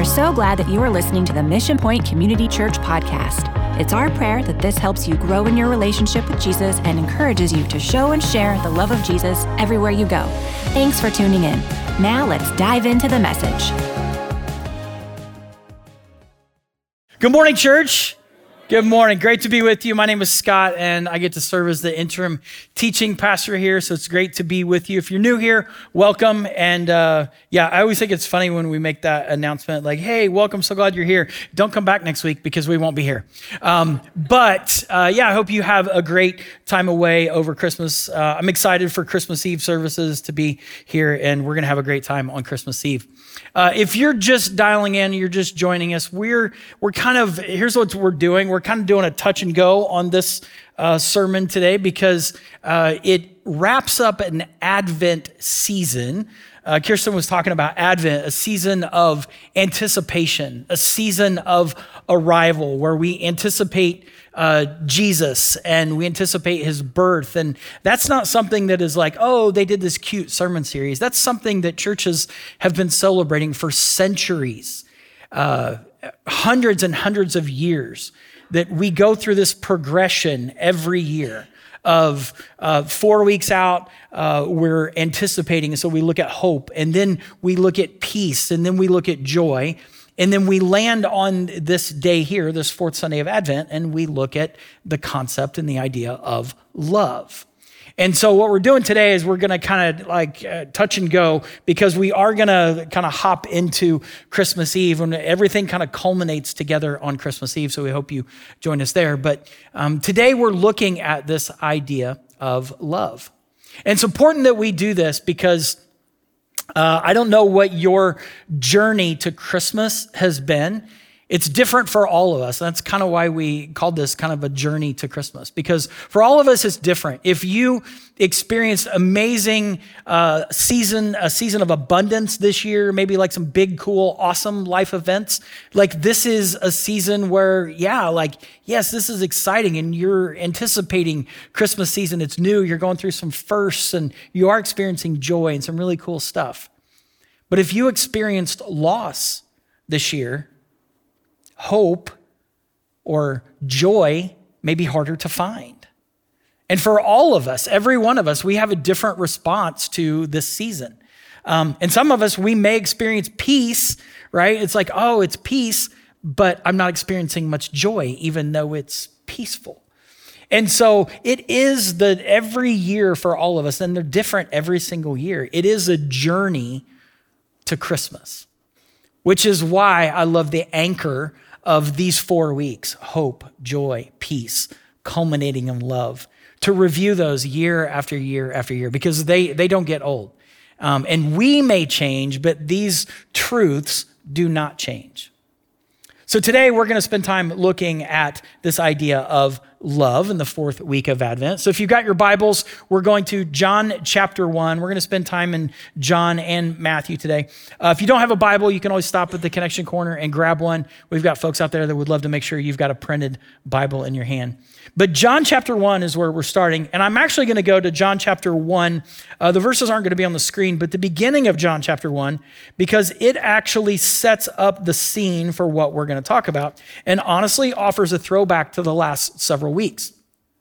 are so glad that you are listening to the Mission Point Community Church podcast. It's our prayer that this helps you grow in your relationship with Jesus and encourages you to show and share the love of Jesus everywhere you go. Thanks for tuning in. Now let's dive into the message. Good morning, church. Good morning. Great to be with you. My name is Scott, and I get to serve as the interim teaching pastor here, so it's great to be with you. If you're new here, welcome. And I always think it's funny when we make that announcement, like, hey, welcome, so glad you're here. Don't come back next week because we won't be here. I hope you have a great time away over Christmas. I'm excited for Christmas Eve services to be here, and we're going to have a great time on Christmas Eve. If you're just dialing in, you're just joining us, here's what we're doing. We're kind of doing a touch and go on this sermon today because it wraps up an Advent season. Kirsten was talking about Advent, a season of anticipation, a season of arrival where we anticipate Jesus and we anticipate his birth. And that's not something that is like, oh, they did this cute sermon series. That's something that churches have been celebrating for centuries, hundreds and hundreds of years, that we go through this progression every year of 4 weeks out, we're anticipating. And so we look at hope, and then we look at peace, and then we look at joy. And then we land on this day here, this fourth Sunday of Advent, and we look at the concept and the idea of love. And so what we're doing today is we're going to kind of touch and go because we are going to kind of hop into Christmas Eve when everything kind of culminates together on Christmas Eve. So we hope you join us there. But today we're looking at this idea of love. And it's important that we do this because I don't know what your journey to Christmas has been. It's different for all of us. That's kind of why we called this kind of a journey to Christmas, because for all of us, it's different. If you experienced amazing a season of abundance this year, maybe like some big, cool, awesome life events, like this is a season where, yes, this is exciting and you're anticipating Christmas season. It's new. You're going through some firsts and you are experiencing joy and some really cool stuff. But if you experienced loss this year, hope or joy may be harder to find. And for all of us, every one of us, we have a different response to this season. And some of us, we may experience peace, right? It's like, oh, it's peace, but I'm not experiencing much joy, even though it's peaceful. And so it is that every year for all of us, and they're different every single year, it is a journey to Christmas, which is why I love the anchor of these 4 weeks: hope, joy, peace, culminating in love, to review those year after year after year, because they don't get old. And we may change, but these truths do not change. So today we're going to spend time looking at this idea of love in the fourth week of Advent. So if you've got your Bibles, we're going to John chapter 1. We're going to spend time in John and Matthew today. If you don't have a Bible, you can always stop at the Connection Corner and grab one. We've got folks out there that would love to make sure you've got a printed Bible in your hand. But John chapter 1 is where we're starting. And I'm actually going to go to John chapter 1. The verses aren't going to be on the screen, but the beginning of John chapter 1, because it actually sets up the scene for what we're going to talk about, and honestly offers a throwback to the last several weeks.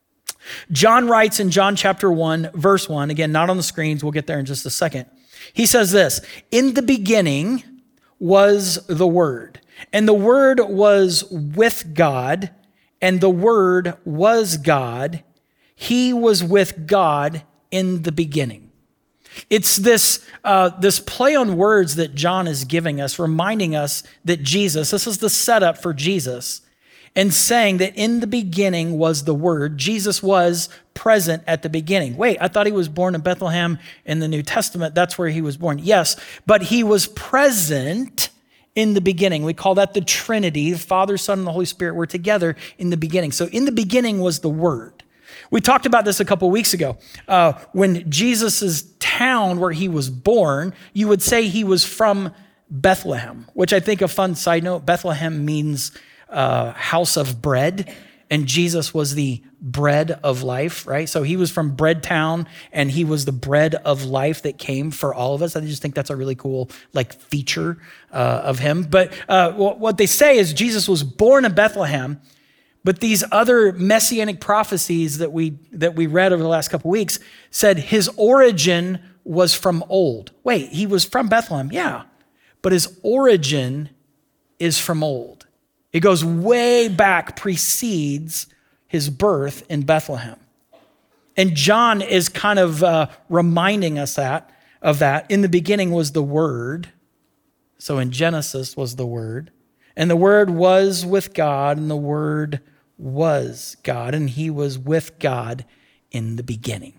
John writes in John chapter 1, verse 1, again, not on the screens, we'll get there in just a second. He says this: "In the beginning was the Word, and the Word was with God, and the Word was God. He was with God in the beginning." It's this play on words that John is giving us, reminding us that Jesus, this is the setup for Jesus, and saying that in the beginning was the Word. Jesus was present at the beginning. Wait, I thought he was born in Bethlehem in the New Testament. That's where he was born. Yes, but he was present in the beginning. We call that the Trinity. The Father, Son, and the Holy Spirit were together in the beginning. So in the beginning was the Word. We talked about this a couple weeks ago. When Jesus's town where he was born, you would say he was from Bethlehem, which I think a fun side note, Bethlehem means house of bread. and Jesus was the bread of life, right? So he was from Bread Town, and he was the bread of life that came for all of us. I just think that's a really cool feature of him. But what they say is Jesus was born in Bethlehem, but these other messianic prophecies that we read over the last couple weeks said his origin was from old. Wait, he was from Bethlehem, yeah, but his origin is from old. It goes way back, precedes his birth in Bethlehem. And John is kind of reminding us of that. In the beginning was the Word. So in Genesis was the Word. And the Word was with God, and the Word was God, and he was with God in the beginning.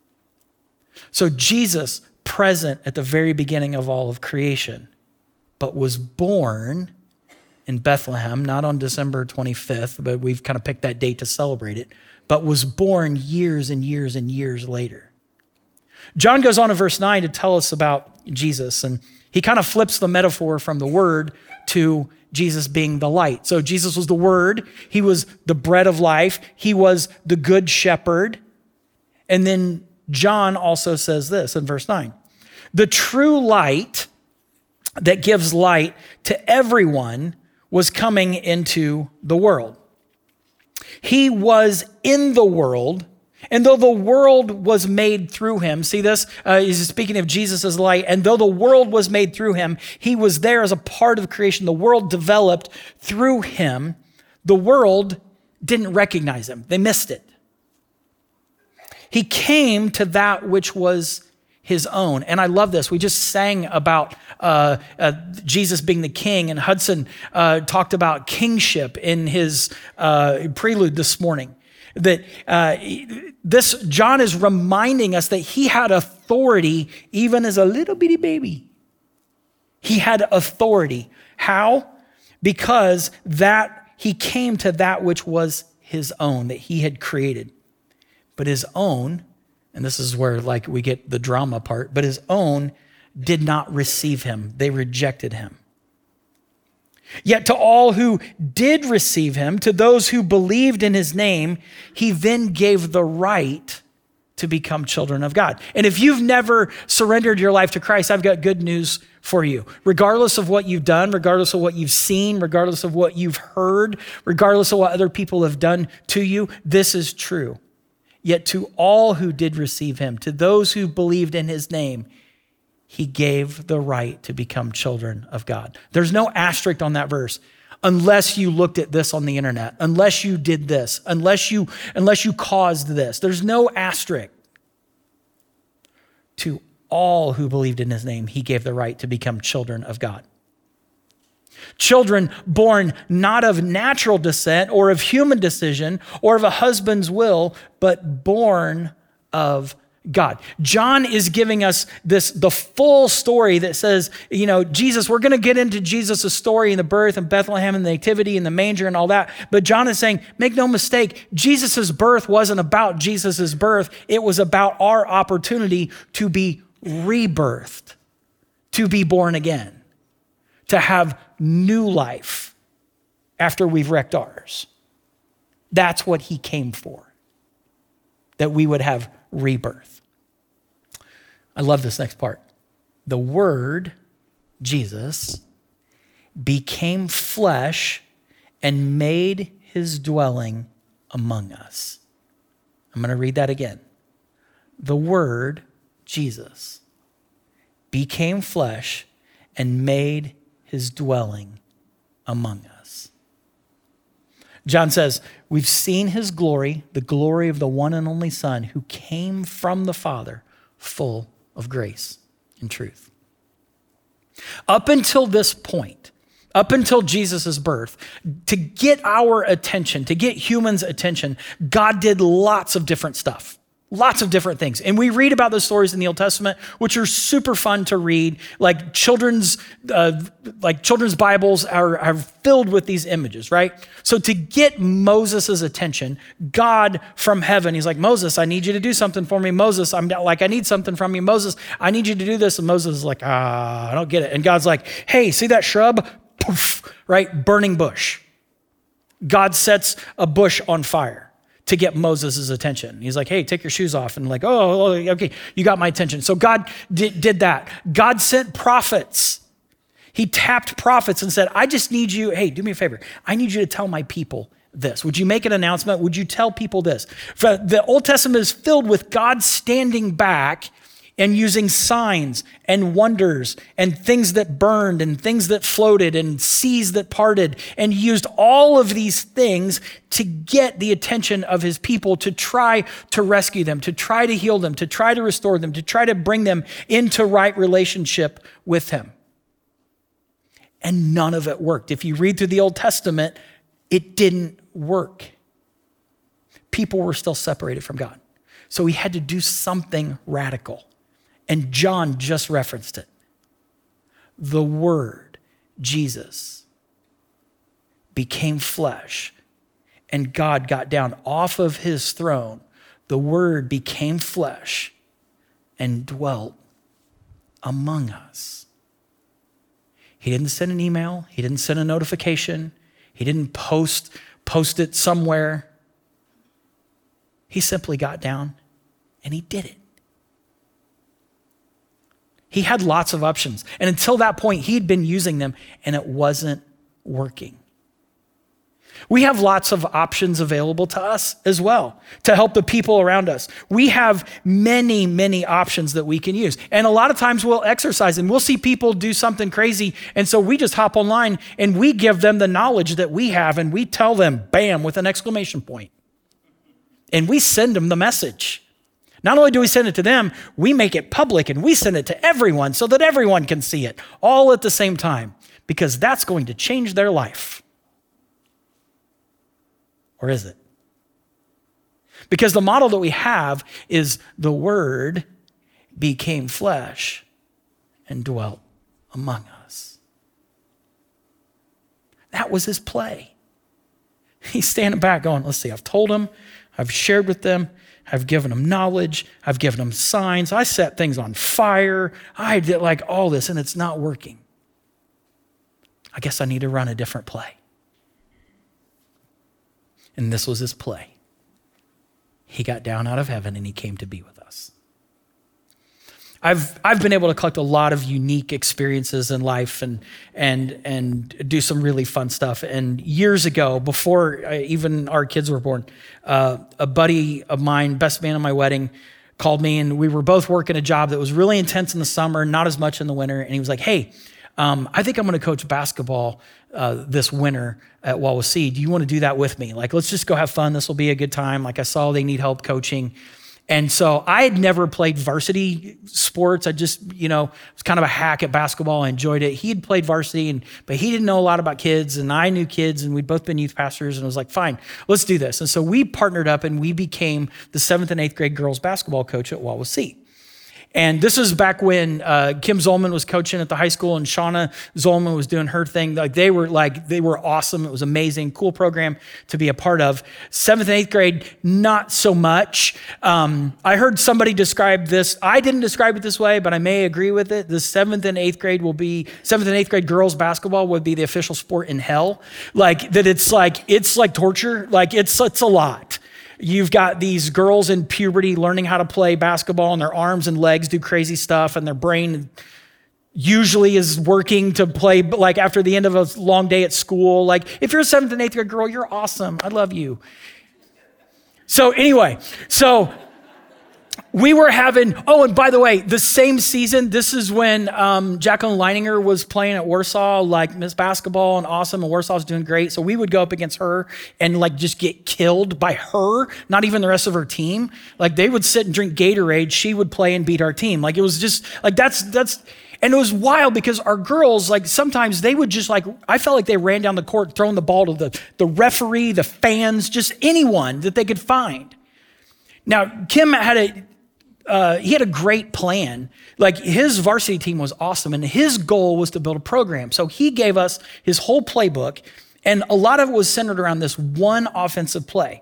So Jesus, present at the very beginning of all of creation, but was born in Bethlehem, not on December 25th, but we've kind of picked that date to celebrate it, but was born years and years and years later. John goes on in verse 9 to tell us about Jesus, and he kind of flips the metaphor from the Word to Jesus being the light. So Jesus was the Word, he was the bread of life, he was the good shepherd. And then John also says this in verse 9, the true light that gives light to everyone was coming into the world. He was in the world, and though the world was made through him, see this? He's speaking of Jesus as light, and though the world was made through him, he was there as a part of creation. The world developed through him. The world didn't recognize him. They missed it. He came to that which was his own. And I love this. We just sang about Jesus being the king, and Hudson talked about kingship in his prelude this morning. That this John is reminding us that he had authority even as a little bitty baby. He had authority. How? Because that he came to that which was his own, that he had created. But his own, and this is where we get the drama part, but his own did not receive him. They rejected him. Yet to all who did receive him, to those who believed in his name, he then gave the right to become children of God. And if you've never surrendered your life to Christ, I've got good news for you. Regardless of what you've done, regardless of what you've seen, regardless of what you've heard, regardless of what other people have done to you, this is true. Yet to all who did receive him, to those who believed in his name, he gave the right to become children of God. There's no asterisk on that verse. Unless you looked at this on the internet, unless you did this, unless you caused this. There's no asterisk. To all who believed in his name, he gave the right to become children of God. Children born not of natural descent or of human decision or of a husband's will, but born of God. John is giving us the full story that says, Jesus, we're going to get into Jesus' story and the birth and Bethlehem and the nativity and the manger and all that. But John is saying, make no mistake, Jesus' birth wasn't about Jesus' birth. It was about our opportunity to be rebirthed, to be born again, to have new life after we've wrecked ours. That's what he came for, that we would have rebirth. I love this next part. The Word, Jesus, became flesh and made his dwelling among us. I'm going to read that again. The Word, Jesus, became flesh and made his dwelling among us. John says, we've seen his glory, the glory of the one and only Son who came from the Father, full of grace and truth. Up until this point, up until Jesus' birth, to get our attention, to get humans' attention, God did lots of different stuff. Lots of different things. And we read about those stories in the Old Testament, which are super fun to read. Children's Bibles are filled with these images, right? So to get Moses' attention, God from heaven, he's like, Moses, I need you to do something for me. Moses, I need something from you. Moses, I need you to do this. And Moses is like, I don't get it. And God's like, hey, see that shrub? Poof, right? Burning bush. God sets a bush on fire to get Moses' attention. He's like, hey, take your shoes off. And like, oh, okay, you got my attention. So God did that. God sent prophets. He tapped prophets and said, I just need you, hey, do me a favor. I need you to tell my people this. Would you make an announcement? Would you tell people this? The Old Testament is filled with God standing back and using signs and wonders and things that burned and things that floated and seas that parted, and used all of these things to get the attention of his people, to try to rescue them, to try to heal them, to try to restore them, to try to bring them into right relationship with him. And none of it worked. If you read through the Old Testament, it didn't work. People were still separated from God. So he had to do something radical. And John just referenced it. The Word, Jesus, became flesh, and God got down off of his throne. The Word became flesh and dwelt among us. He didn't send an email. He didn't send a notification. He didn't post it somewhere. He simply got down and he did it. He had lots of options. And until that point, he'd been using them and it wasn't working. We have lots of options available to us as well to help the people around us. We have many, many options that we can use. And a lot of times we'll exercise and we'll see people do something crazy. And so we just hop online and we give them the knowledge that we have and we tell them, bam, with an exclamation point. And we send them the message. Not only do we send it to them, we make it public and we send it to everyone so that everyone can see it all at the same time, because that's going to change their life. Or is it? Because the model that we have is the Word became flesh and dwelt among us. That was his play. He's standing back going, let's see, I've told them, I've shared with them, I've given them knowledge, I've given them signs, I set things on fire, I did like all this and it's not working. I guess I need to run a different play. And this was his play. He got down out of heaven and he came to be with us. I've been able to collect a lot of unique experiences in life and do some really fun stuff. And years ago, before even our kids were born, a buddy of mine, best man at my wedding, called me, and we were both working a job that was really intense in the summer, not as much in the winter. And he was like, hey, I think I'm going to coach basketball this winter at Wawasee. Do you want to do that with me? Like, let's just go have fun. This will be a good time. Like, I saw they need help coaching. And so I had never played varsity sports. I just, was kind of a hack at basketball. I enjoyed it. He had played varsity, but he didn't know a lot about kids, and I knew kids, and we'd both been youth pastors, and I was like, fine, let's do this. And so we partnered up, and we became the 7th and 8th grade girls basketball coach at Wawasee. And this is back when Kim Zolman was coaching at the high school and Shauna Zolman was doing her thing. They were awesome. It was amazing, cool program to be a part of. 7th and 8th grade, not so much. I heard somebody describe this. I didn't describe it this way, but I may agree with it. The 7th and 8th grade girls basketball would be the official sport in hell. It's like torture. It's a lot. You've got these girls in puberty learning how to play basketball, and their arms and legs do crazy stuff, and their brain usually is working to play after the end of a long day at school. If you're a 7th and 8th grade girl, you're awesome. I love you. So anyway, we were having, and by the way, the same season, this is when Jacqueline Leininger was playing at Warsaw, Miss Basketball and awesome, and Warsaw was doing great. So we would go up against her and just get killed by her, not even the rest of her team. They would sit and drink Gatorade. She would play and beat our team. It was just that's, and it was wild because our girls, sometimes they would just I felt like they ran down the court throwing the ball to the referee, the fans, just anyone that they could find. Now, Kim had a great plan. His varsity team was awesome, and his goal was to build a program. So he gave us his whole playbook, and a lot of it was centered around this one offensive play.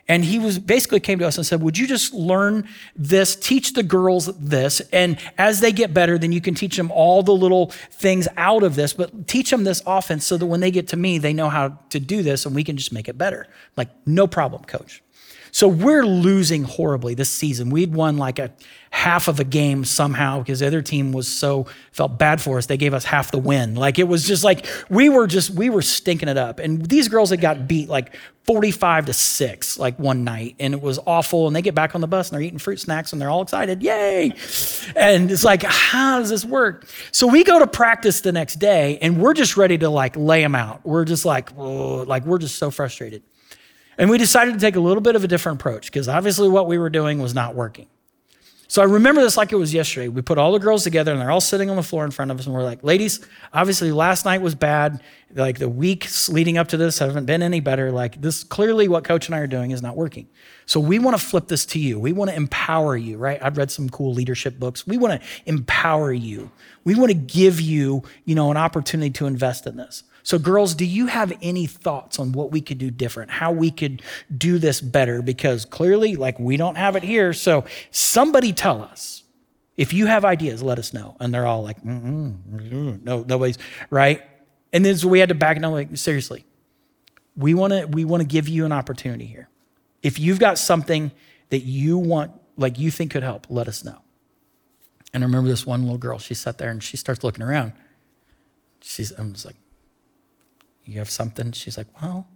And he basically came to us and said, would you just learn this, teach the girls this, and as they get better, then you can teach them all the little things out of this, but teach them this offense so that when they get to me, they know how to do this and we can just make it better. Like, no problem, coach. So we're losing horribly this season. We'd won like a half of a game somehow because the other team felt bad for us. They gave us half the win. Like, it was just like, we were stinking it up. And these girls had got beat like 45-6 like one night, and it was awful. And they get back on the bus and they're eating fruit snacks and they're all excited. Yay. And it's like, how does this work? So we go to practice the next day and we're just ready to like lay them out. We're just like, oh, like we're just so frustrated. And we decided to take a little bit of a different approach because obviously what we were doing was not working. So I remember this like it was yesterday. We put all the girls together and they're all sitting on the floor in front of us and we're like, ladies, obviously last night was bad. Like, the weeks leading up to this haven't been any better. Like, this, clearly what Coach and I are doing is not working. So we want to flip this to you. We want to empower you, right? I've read some cool leadership books. We want to empower you. We want to give you, an opportunity to invest in this. So girls, do you have any thoughts on what we could do different, how we could do this better? Because clearly, like, we don't have it here. So somebody tell us. If you have ideas, let us know. And they're all like, no, nobody's, right? And then so we had to back it up, like, seriously, we want to give you an opportunity here. If you've got something that you want, like you think could help, let us know. And I remember this one little girl, she sat there and she starts looking around. I'm just like, you have something? She's like, well,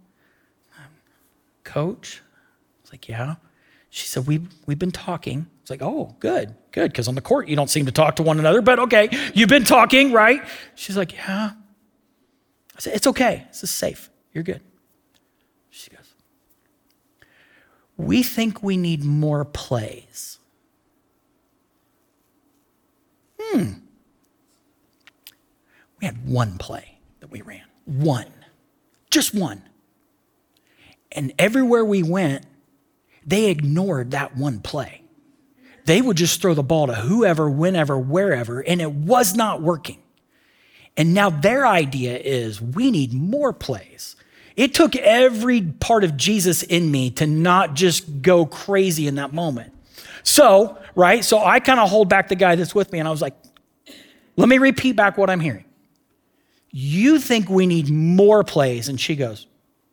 Coach? I was like, yeah. She said, we've been talking. It's like, oh, good. Because on the court, you don't seem to talk to one another, but okay, you've been talking, right? She's like, yeah. I said, it's okay. This is safe. You're good. She goes, we think we need more plays. We had one play that we ran. One. Just one. And everywhere we went, they ignored that one play. They would just throw the ball to whoever, whenever, wherever, and it was not working. And now their idea is we need more plays. It took every part of Jesus in me to not just go crazy in that moment. So I kind of hold back the guy that's with me and I was like, let me repeat back what I'm hearing. You think we need more plays? And she goes,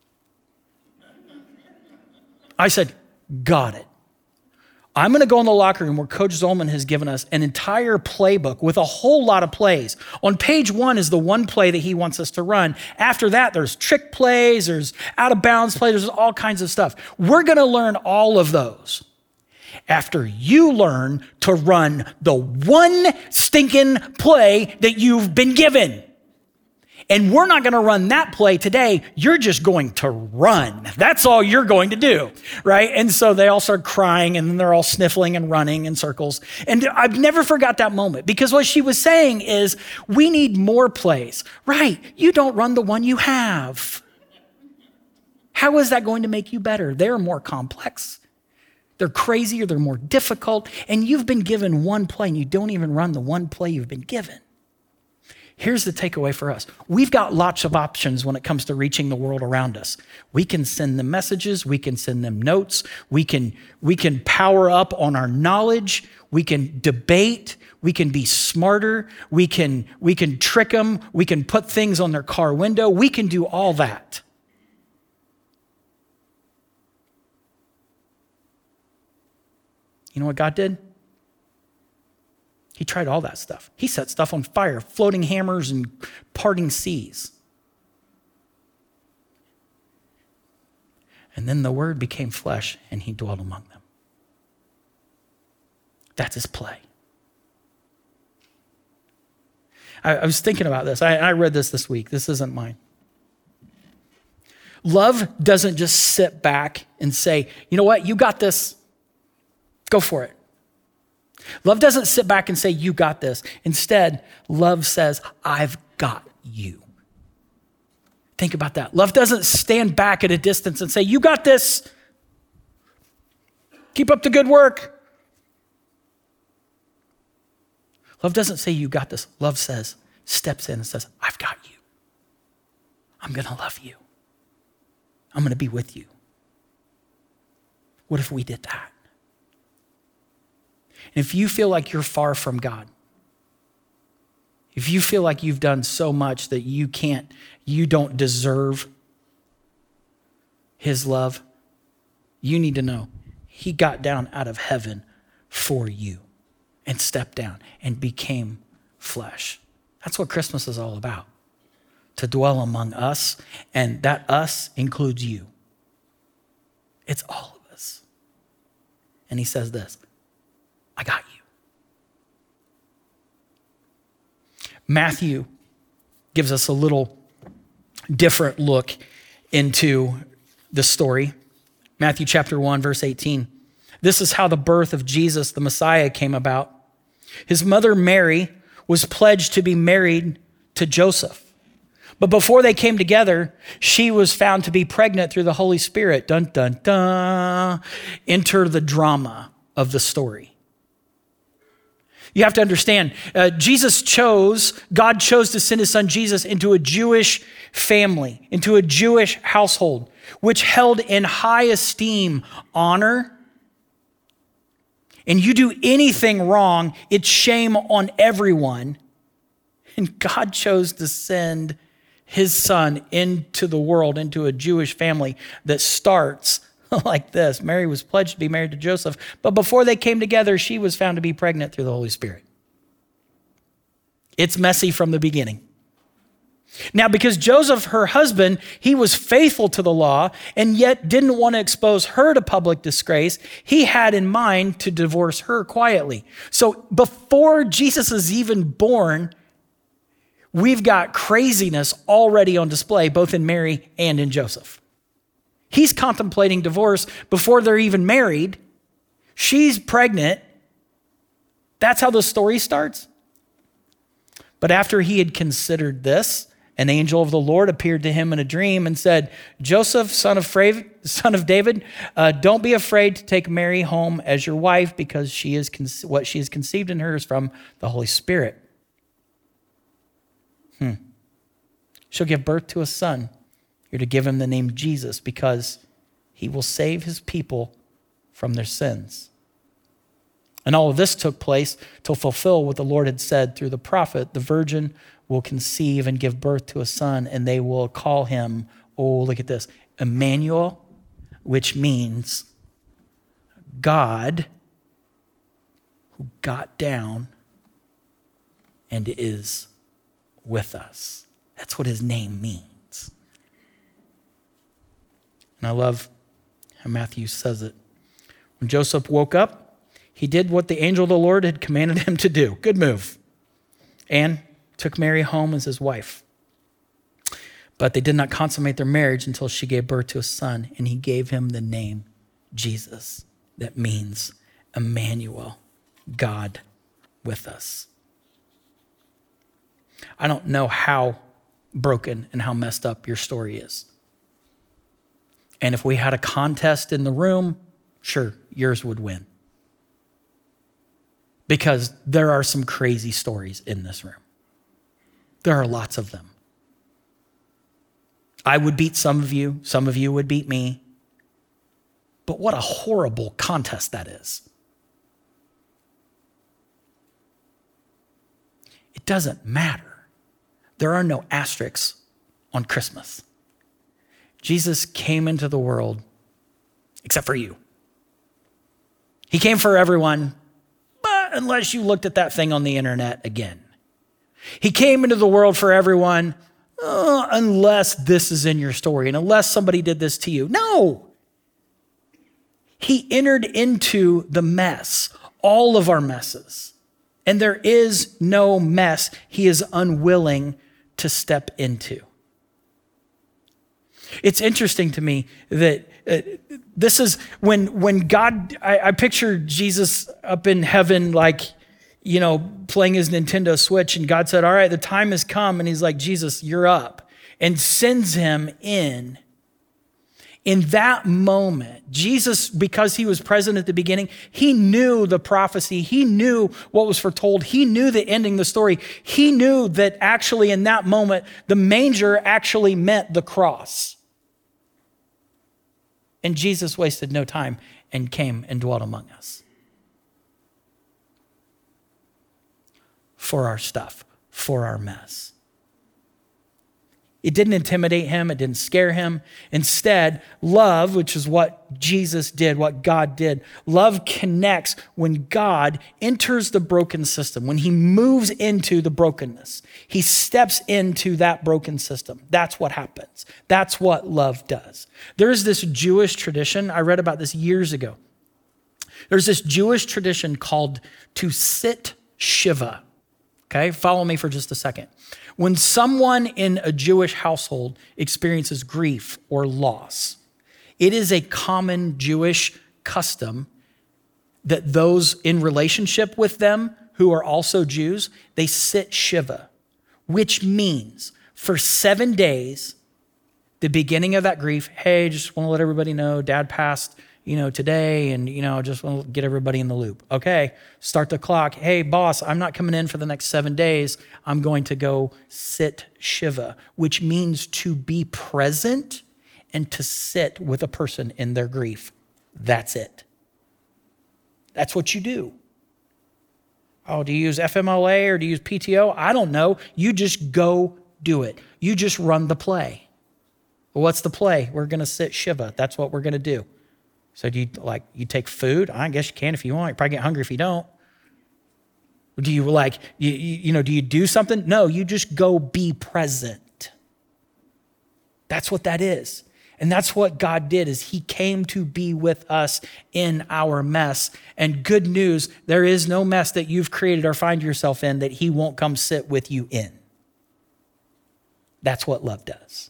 I said, got it. I'm going to go in the locker room where Coach Zolman has given us an entire playbook with a whole lot of plays. On page 1 is the one play that he wants us to run. After that, there's trick plays, there's out of bounds plays, there's all kinds of stuff. We're going to learn all of those after you learn to run the one stinking play that you've been given. And we're not going to run that play today. You're just going to run. That's all you're going to do, right? And so they all start crying and then they're all sniffling and running in circles. And I've never forgot that moment because what she was saying is we need more plays. Right, you don't run the one you have. How is that going to make you better? They're more complex. They're crazier, they're more difficult. And you've been given one play and you don't even run the one play you've been given. Here's the takeaway for us. We've got lots of options when it comes to reaching the world around us. We can send them messages. We can send them notes. We can power up on our knowledge. We can debate. We can be smarter. We can trick them. We can put things on their car window. We can do all that. You know what God did? He tried all that stuff. He set stuff on fire, floating hammers and parting seas. And then the Word became flesh and he dwelt among them. That's his play. I was thinking about this. I read this week. This isn't mine. Love doesn't just sit back and say, you know what, you got this. Go for it. Love doesn't sit back and say, you got this. Instead, love says, I've got you. Think about that. Love doesn't stand back at a distance and say, you got this. Keep up the good work. Love doesn't say, you got this. Love steps in and says, I've got you. I'm going to love you. I'm going to be with you. What if we did that? And if you feel like you're far from God, if you feel like you've done so much that you don't deserve his love, you need to know he got down out of heaven for you and stepped down and became flesh. That's what Christmas is all about, to dwell among us, and that us includes you. It's all of us. And he says this, I got you. Matthew gives us a little different look into the story. Matthew chapter 1, verse 18. This is how the birth of Jesus, the Messiah, came about. His mother Mary was pledged to be married to Joseph. But before they came together, she was found to be pregnant through the Holy Spirit. Dun, dun, dun. Enter the drama of the story. You have to understand, God chose to send his son Jesus into a Jewish family, into a Jewish household, which held in high esteem honor. And you do anything wrong, it's shame on everyone. And God chose to send his son into the world, into a Jewish family that starts like this. Mary was pledged to be married to Joseph, but before they came together, she was found to be pregnant through the Holy Spirit. It's messy from the beginning. Now, because Joseph, her husband, he was faithful to the law and yet didn't want to expose her to public disgrace, he had in mind to divorce her quietly. So before Jesus is even born, we've got craziness already on display, both in Mary and in Joseph. He's contemplating divorce before they're even married. She's pregnant. That's how the story starts. But after he had considered this, an angel of the Lord appeared to him in a dream and said, Joseph, son of David, don't be afraid to take Mary home as your wife, because what she has conceived in her is from the Holy Spirit. She'll give birth to a son. You're to give him the name Jesus, because he will save his people from their sins. And all of this took place to fulfill what the Lord had said through the prophet. The virgin will conceive and give birth to a son, and they will call him, look at this, Emmanuel, which means God who got down and is with us. That's what his name means. And I love how Matthew says it. When Joseph woke up, he did what the angel of the Lord had commanded him to do. Good move. And took Mary home as his wife. But they did not consummate their marriage until she gave birth to a son, and he gave him the name Jesus. That means Emmanuel, God with us. I don't know how broken and how messed up your story is. And if we had a contest in the room, sure, yours would win. Because there are some crazy stories in this room. There are lots of them. I would beat some of you would beat me. But what a horrible contest that is. It doesn't matter. There are no asterisks on Christmas. Jesus came into the world except for you. He came for everyone, but unless you looked at that thing on the internet again. He came into the world for everyone, unless this is in your story and unless somebody did this to you. No. He entered into the mess, all of our messes. And there is no mess he is unwilling to step into. It's interesting to me that this is when God, I picture Jesus up in heaven, like, playing his Nintendo Switch, and God said, all right, the time has come. And he's like, Jesus, you're up, and sends him in. In that moment, Jesus, because he was present at the beginning, he knew the prophecy. He knew what was foretold. He knew the ending of the story. He knew that actually in that moment, the manger actually meant the cross. And Jesus wasted no time. and came and dwelt among us. For our stuff, for our mess. It didn't intimidate him. It didn't scare him. Instead, love, which is what Jesus did, what God did, love connects when God enters the broken system, when he moves into the brokenness. He steps into that broken system. That's what happens. That's what love does. There's this Jewish tradition. I read about this years ago. There's this Jewish tradition called to sit Shiva. Okay, follow me for just a second. When someone in a Jewish household experiences grief or loss, it is a common Jewish custom that those in relationship with them who are also Jews, they sit Shiva, which means for 7 days, the beginning of that grief, hey, just want to let everybody know dad passed, today, and, just want to get everybody in the loop. Okay, start the clock. Hey, boss, I'm not coming in for the next 7 days. I'm going to go sit Shiva, which means to be present and to sit with a person in their grief. That's it. That's what you do. Oh, do you use FMLA or do you use PTO? I don't know. You just go do it. You just run the play. Well, what's the play? We're going to sit Shiva. That's what we're going to do. So do you take food? I guess you can if you want. You probably get hungry if you don't. Do you do you do something? No, you just go be present. That's what that is. And that's what God did, is he came to be with us in our mess. And good news, there is no mess that you've created or find yourself in that he won't come sit with you in. That's what love does.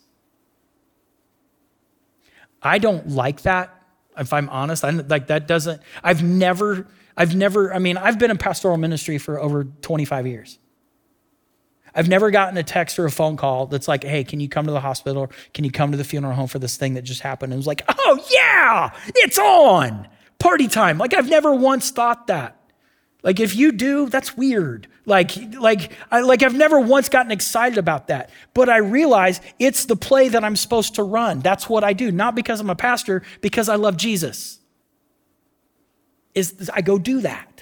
I don't like that. If I'm honest, I've been in pastoral ministry for over 25 years. I've never gotten a text or a phone call that's like, hey, can you come to the hospital? Or can you come to the funeral home for this thing that just happened? And it was like, oh yeah, it's on, party time. I've never once thought that. If you do, that's weird. I've never once gotten excited about that. But I realize it's the play that I'm supposed to run. That's what I do. Not because I'm a pastor, because I love Jesus. I go do that.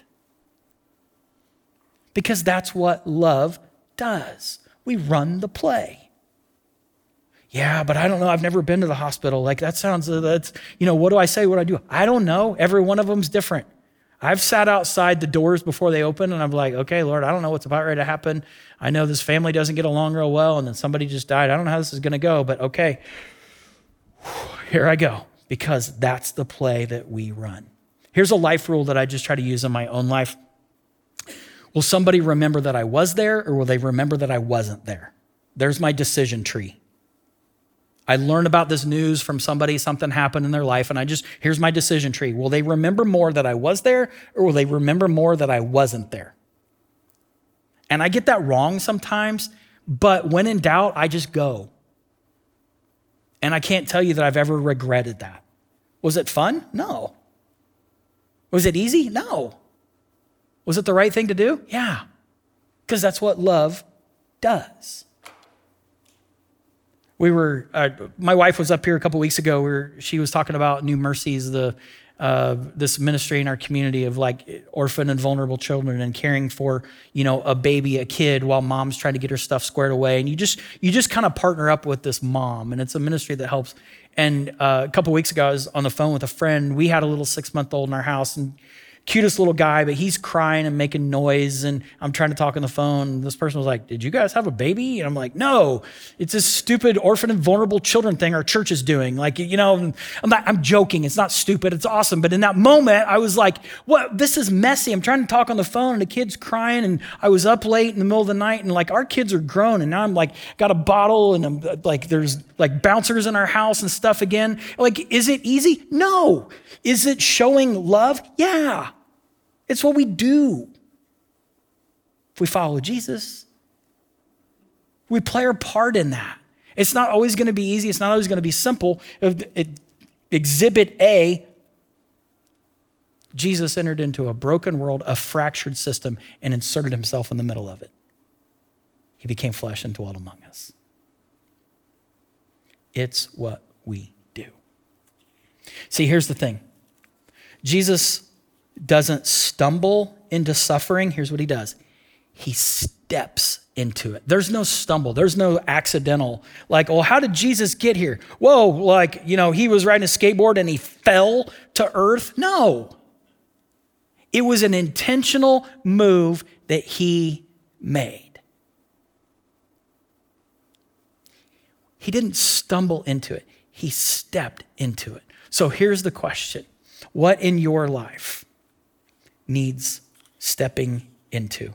Because that's what love does. We run the play. Yeah, but I don't know. I've never been to the hospital. what do I say? What do I do? I don't know. Every one of them's different. I've sat outside the doors before they open and I'm like, okay, Lord, I don't know what's about ready to happen. I know this family doesn't get along real well and then somebody just died. I don't know how this is going to go, but okay, here I go, because that's the play that we run. Here's a life rule that I just try to use in my own life. Will somebody remember that I was there, or will they remember that I wasn't there? There's my decision tree. I learned about this news from somebody, something happened in their life, and here's my decision tree. Will they remember more that I was there, or will they remember more that I wasn't there? And I get that wrong sometimes, but when in doubt, I just go. And I can't tell you that I've ever regretted that. Was it fun? No. Was it easy? No. Was it the right thing to do? Yeah, because that's what love does. My wife was up here a couple weeks ago where she was talking about New Mercies, this ministry in our community of orphan and vulnerable children and caring for, a baby, a kid, while mom's trying to get her stuff squared away. And you just kind of partner up with this mom, and it's a ministry that helps. And a couple weeks ago, I was on the phone with a friend. We had a little 6-month-old in our house, and cutest little guy, but he's crying and making noise, and I'm trying to talk on the phone. And this person was like, did you guys have a baby? And I'm like, no, it's this stupid orphan and vulnerable children thing our church is doing. I'm joking. It's not stupid. It's awesome. But in that moment, I was like, what? This is messy. I'm trying to talk on the phone and the kid's crying, and I was up late in the middle of the night, and our kids are grown, and now I'm got a bottle, and I'm there's bouncers in our house and stuff again. Is it easy? No. Is it showing love? Yeah. It's what we do. If we follow Jesus, we play our part in that. It's not always going to be easy. It's not always going to be simple. Exhibit A, Jesus entered into a broken world, a fractured system, and inserted himself in the middle of it. He became flesh and dwelt among us. It's what we do. See, here's the thing. Jesus doesn't stumble into suffering. Here's what he does. He steps into it. There's no stumble. There's no accidental, like, well, how did Jesus get here? Whoa, like, he was riding a skateboard and he fell to earth. No. It was an intentional move that he made. He didn't stumble into it. He stepped into it. So here's the question. What in your life needs stepping into?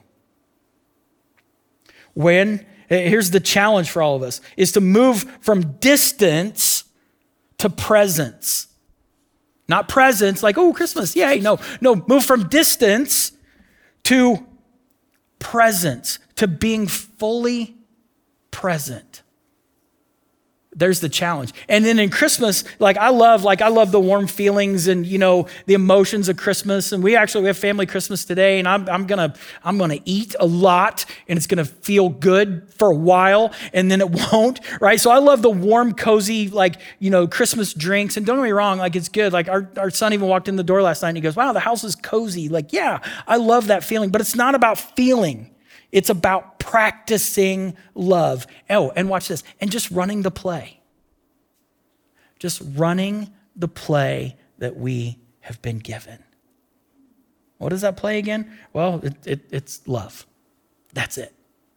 Here's the challenge for all of us, is to move from distance to presence. Not presence, like, oh, Christmas, yay. No, move from distance to presence, to being fully present. There's the challenge. And then in Christmas, I love the warm feelings and, the emotions of Christmas. And we have family Christmas today, and I'm going to eat a lot, and it's going to feel good for a while, and then it won't, right? So I love the warm, cozy, Christmas drinks. And don't get me wrong, it's good. Our son even walked in the door last night and he goes, wow, the house is cozy. Yeah, I love that feeling, but it's not about feeling. It's about practicing love. Oh, and watch this. And just running the play. Just running the play that we have been given. What is that play again? Well, it's love. That's it.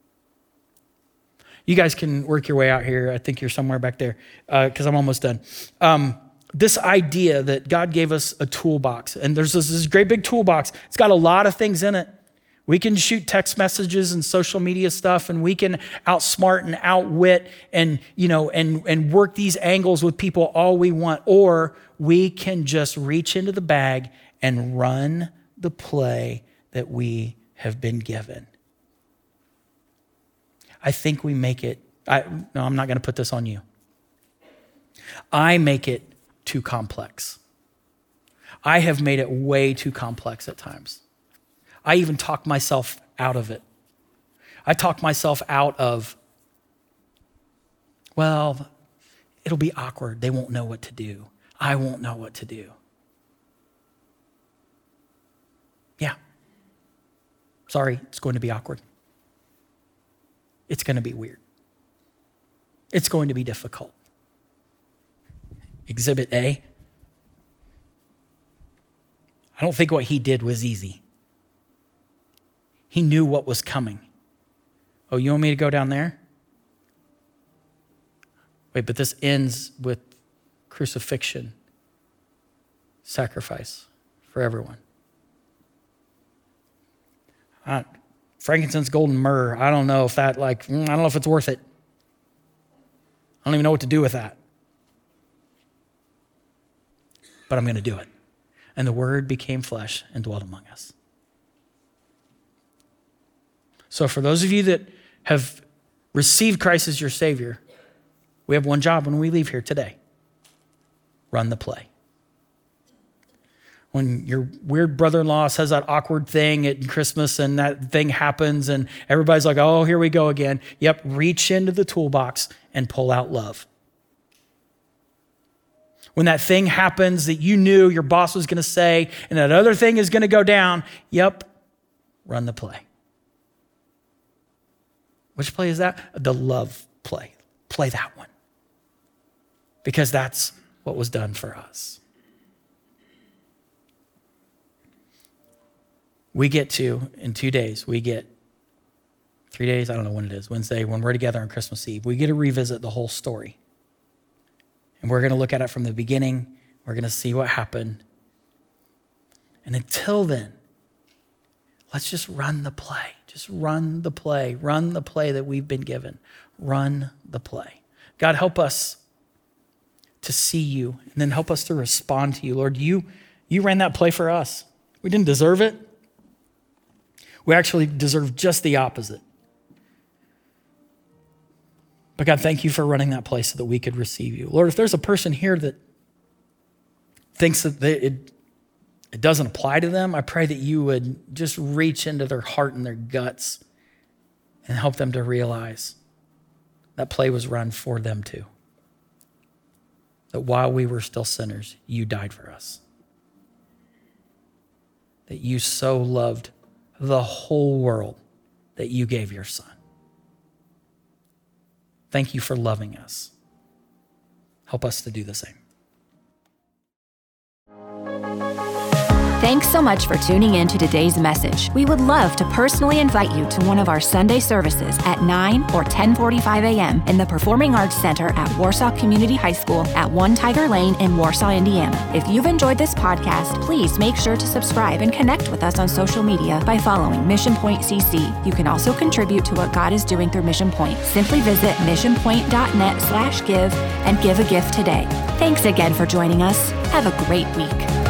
You guys can work your way out here. I think you're somewhere back there because I'm almost done. This idea that God gave us a toolbox, and there's this great big toolbox. It's got a lot of things in it. We can shoot text messages and social media stuff, and we can outsmart and outwit and work these angles with people all we want, or we can just reach into the bag and run the play that we have been given. I think we make it, I'm not going to put this on you. I make it too complex. I have made it way too complex at times. I even talk myself out of it. I talk myself out of, well, it'll be awkward. They won't know what to do. I won't know what to do. Yeah. Sorry, it's going to be awkward. It's going to be weird. It's going to be difficult. Exhibit A. I don't think what he did was easy. He knew what was coming. Oh, you want me to go down there? Wait, but this ends with crucifixion, sacrifice for everyone. Frankincense, gold, and myrrh. I don't know if that, I don't know if it's worth it. I don't even know what to do with that. But I'm going to do it. And the Word became flesh and dwelt among us. So for those of you that have received Christ as your Savior, we have one job when we leave here today. Run the play. When your weird brother-in-law says that awkward thing at Christmas and that thing happens and everybody's like, oh, here we go again. Yep, reach into the toolbox and pull out love. When that thing happens that you knew your boss was going to say and that other thing is going to go down, yep, run the play. Which play is that? The love play. Play that one. Because that's what was done for us. We get to, in 2 days, 3 days, I don't know when it is, Wednesday, when we're together on Christmas Eve, we get to revisit the whole story. And we're going to look at it from the beginning. We're going to see what happened. And until then, let's just run the play. Just run the play. Run the play that we've been given. Run the play. God, help us to see you and then help us to respond to you. Lord, you ran that play for us. We didn't deserve it. We actually deserve just the opposite. But God, thank you for running that play so that we could receive you. Lord, if there's a person here that thinks that it doesn't apply to them, I pray that you would just reach into their heart and their guts and help them to realize that play was run for them too. That while we were still sinners, you died for us. that you so loved the whole world that you gave your son. Thank you for loving us. Help us to do the same. Thanks so much for tuning in to today's message. We would love to personally invite you to one of our Sunday services at 9 or 10:45 a.m. in the Performing Arts Center at Warsaw Community High School at 1 Tiger Lane in Warsaw, Indiana. If you've enjoyed this podcast, please make sure to subscribe and connect with us on social media by following Mission Point CC. You can also contribute to what God is doing through Mission Point. Simply visit missionpoint.net/give and give a gift today. Thanks again for joining us. Have a great week.